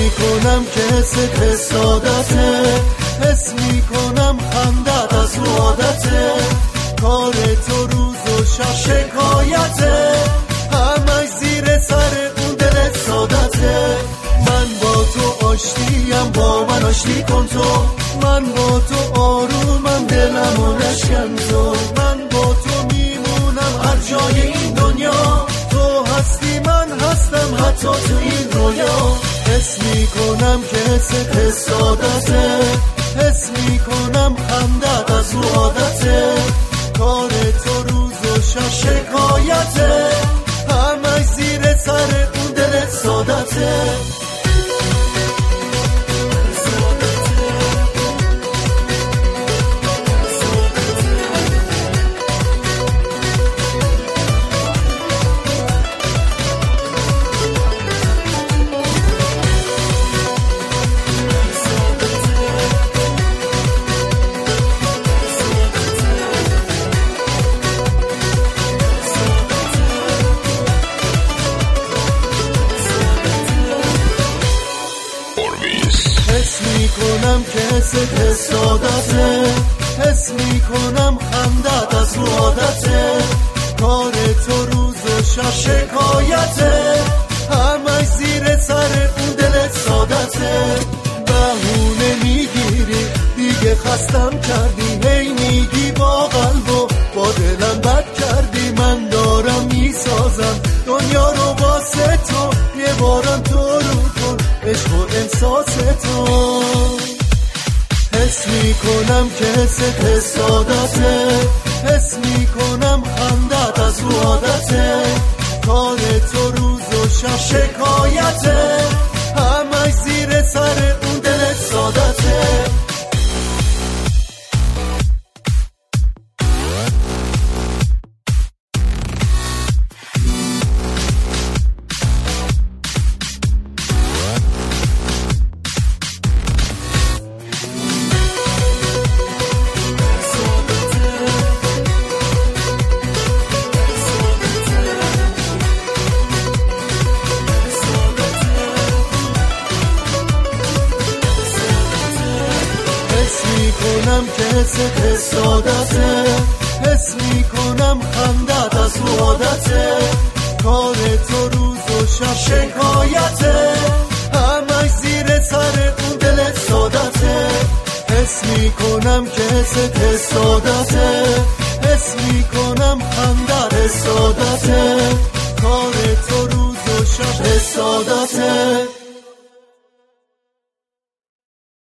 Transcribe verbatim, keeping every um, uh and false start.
میکنم که حست حسادته، حس میکنم خندت از رو عادته، کار تو روز و شب شکایته، همش زیر سر اون دل سادته. من با تو آشتیم، با من آشتی کن تو، من با تو آرومم دلمو نشکن تو، من با تو میمونم هر جای این دنیا، تو هستی من هستم حتی تو این رویا. حس میکنم که حست حسادته، حس میکنم خندت از رو عادته، کار تو روز و شب شکایته، همش زیر سر اون دل سادته. حس میکنم که حست حسادته، حس میکنم خندت از رو عادته، کار تو روز و شب شکایته، همش زیر سر اون دل سادته. بهونه میگیری دیگه خستم کردی، هی میگی با قلب و با دلم بد کردی، من دارم میسازم دنیا رو واسه تو، یه بارم تو رو کن عشق و احساس تو. حس میکنم که حست حسادته، حس میکنم خندت از رو عادته، کار تو روز و شب شکایته، همش زیر سر اون دل سادته. حس میکنم که حست حسادته، حس میکنم خندت از رو عادته، کار تو روز و شب شکایته، همش زیر سر اون دل سادته. حس میکنم که حست حسادته، حس میکنم خندت حسادته، کار تو روز و شب حسادته.